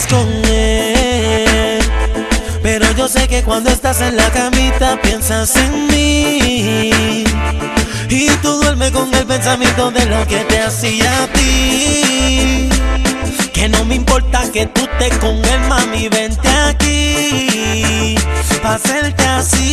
con él, pero yo sé que cuando estás en la camita piensas en mí. Y tú duermes con el pensamiento de lo que te hacía a ti. Que no me importa que tú estés con él, mami, vente aquí pa' hacerte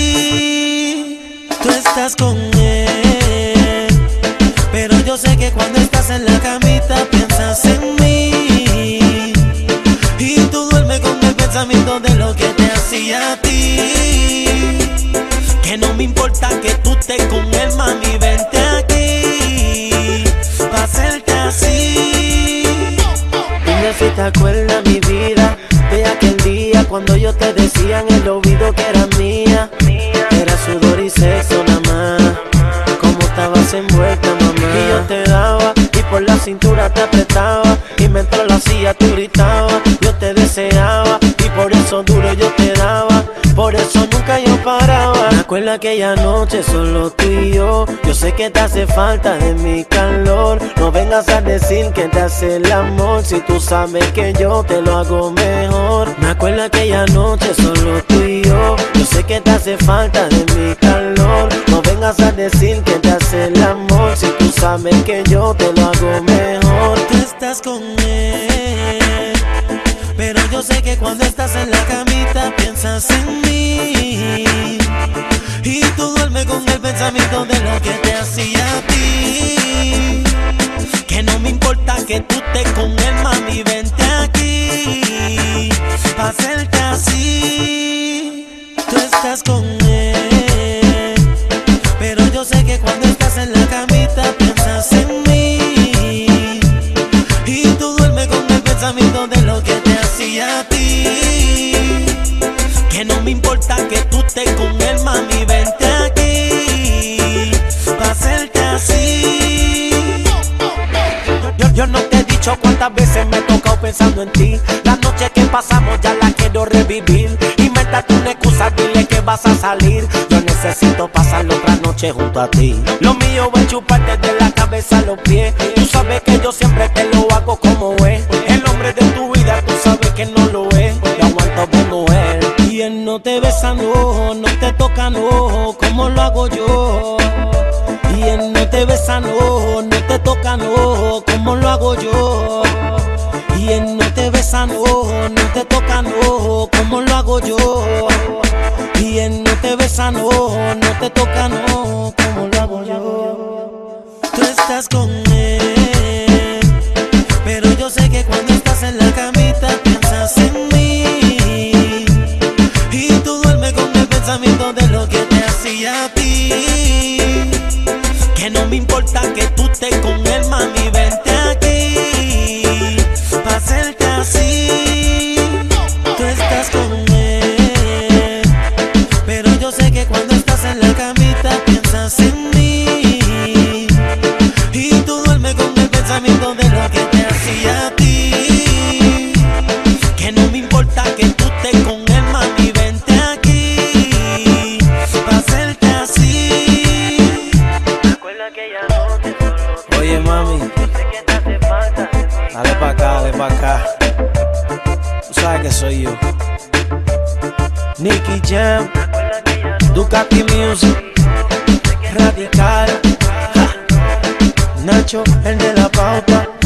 así. Tú estás con él, pero yo sé que cuando estás en la camita piensas en mí. Y tú duermes con el pensamiento de lo que te hacía a ti. Que no me importa que tú estés con él, mami, vente aquí pa' hacerte así. Dime si te acuerdas, mi vida, de aquel día cuando yo te decía en el oído que eras mía. Era sudor y sexo nada más, como estabas envuelta, mamá. Y yo te daba, y por la cintura te apretaba, y mientras lo hacía tú gritabas. Yo te deseaba, y por eso duro yo te daba, por eso nunca yo paraba. Me acuerdo aquella noche solo tú y yo. Yo sé que te hace falta de mi calor. No vengas a decir que te hace el amor, si tú sabes que yo te lo hago mejor. Me acuerdo aquella noche solo tú y yo. Yo sé que te hace falta de mi calor. No vengas a decir que te hace el amor, si tú sabes que yo te lo hago mejor. Tú estás con él, pero yo sé que cuando estás en la camita piensas en mí. Y tú duermes con el pensamiento de lo que te hacía a ti. Que no me importa que tú estés con él, mami, vente aquí pa' hacerte así. Tú estás con él, pero yo sé que cuando estás en la camita piensas en mí. Y tú duermes con el pensamiento de lo que te hacía a ti. Que no me importa que tú estés con él, mami, vente aquí pa' hacerte así. Yo no te he dicho cuántas veces me he tocado pensando en ti. La noche que pasamos ya la quiero revivir. Invéntate una excusa, dile que vas a salir. Yo necesito pasar otra noche junto a ti. Lo mío es chuparte de la cabeza a los pies. Tú sabes que yo siempre te lo hago como es. El hombre de tu vida, tú sabes que no lo es. Yo aguanto como él. Y él no te besa, no, no te toca, no, como lo hago yo. Y él no te besa, no, no te toca, no, como lo hago yo. Y él no te besa, no, no te toca, no, como lo hago yo. Y él no te besa, no, no te toca, no, como lo hago yo. Tú estás con él, pero yo sé que cuando estás en la camita piensas en mí. Y tú duermes con el pensamiento de lo que te hacía a ti. Que no me importa que tú estés con él, mami, vente aquí pa' hacerte así. Tú estás con él, pero yo sé que cuando estás en la camita piensas en mí. Y tú duermes con el pensamiento de lo que te hacía a ti. Que no me importa que tú estés con él, mami, vente aquí pa' hacerte así. Me acuerdo aquella noche solo. Oye, mami, Yo sé que te hace falta de mi dale pa' acá, dale pa' acá. Tú sabes que soy yo. Nicky Jam, Ducati Music, Radical, ja. Nacho, el de la pauta.